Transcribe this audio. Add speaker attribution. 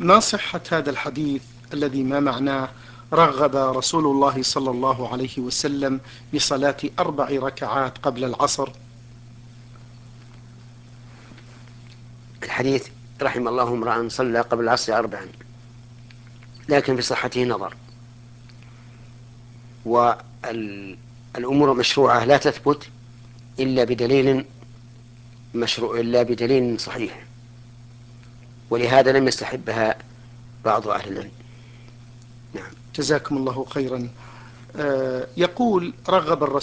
Speaker 1: ما صحة هذا الحديث الذي ما معناه رغب رسول الله صلى الله عليه وسلم بصلاة 4 ركعات قبل العصر؟
Speaker 2: الحديث رحم الله امرأ صلى قبل العصر 4، لكن في صحته نظر. والأمور المشروعة لا تثبت إلا بدليل إلا بدليل صحيح، ولهذا لم يستحبها بعض أهل العلم. نعم.
Speaker 1: جزاكم الله خيرا. يقول رغب الرسول